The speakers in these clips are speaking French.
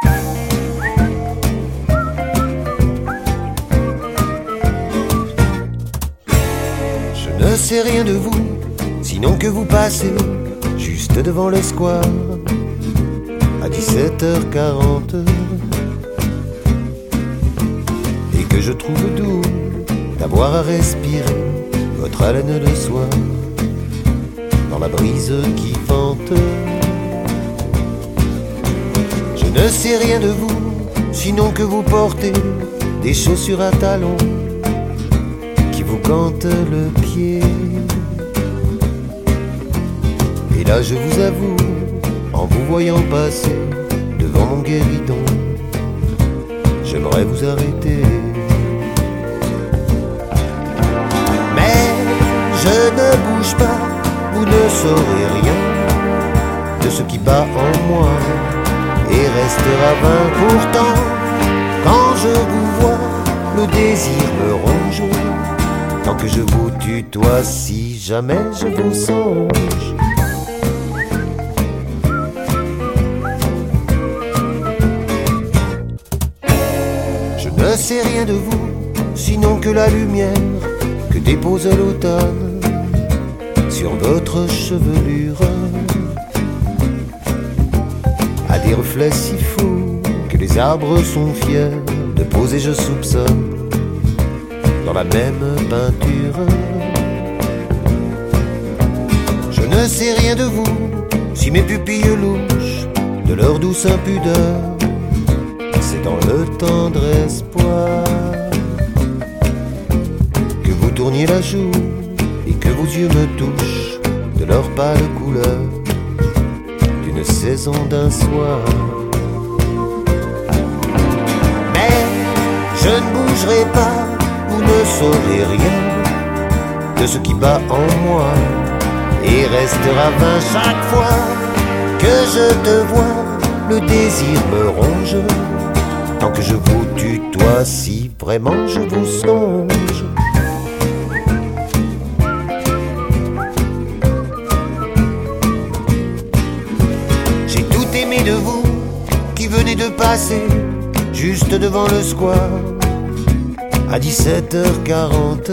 Je ne sais rien de vous, sinon que vous passez juste devant le square à 17h40 et que je trouve doux d'avoir à respirer votre haleine de soie dans la brise qui vente. Je ne sais rien de vous, sinon que vous portez des chaussures à talons qui vous cantent le pied. Et là je vous avoue, en vous voyant passer devant mon guéridon, j'aimerais vous arrêter. Mais je ne bouge pas, vous ne saurez rien de ce qui bat en moi et restera vain. Pourtant, quand je vous vois, le désir me ronge. Tant que je vous tutoie, si jamais je vous songe. Je ne sais rien de vous, sinon que la lumière que dépose l'automne sur votre chevelure a des reflets si fous que les arbres sont fiers de poser, je soupçonne, dans la même peinture. Je ne sais rien de vous, si mes pupilles louches de leur douce impudeur, c'est dans le tendre espoir que vous tourniez la joue et que vos yeux me touchent de leur pâle couleur d'une saison d'un soir. Mais je ne bougerai pas, vous ne saurez rien de ce qui bat en moi et restera vain chaque fois que je te vois. Le désir me ronge tant que je vous tutoie, si vraiment je vous songe. J'ai tout aimé de vous qui venez de passer juste devant le square à 17h40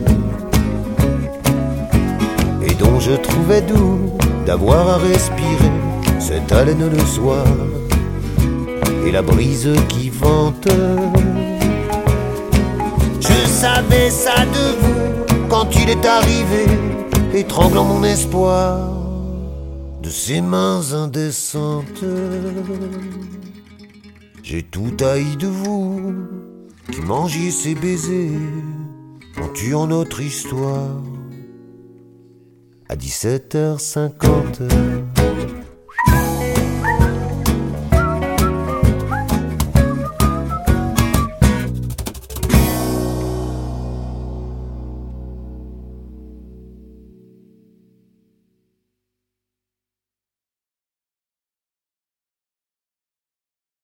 et dont je trouvais doux d'avoir à respirer cette haleine le soir et la brise qui vente. Je savais ça de vous quand il est arrivé, étranglant mon espoir de ses mains indécentes. J'ai tout haï de vous qui mangiez ses baisers en tuant notre histoire à 17h50.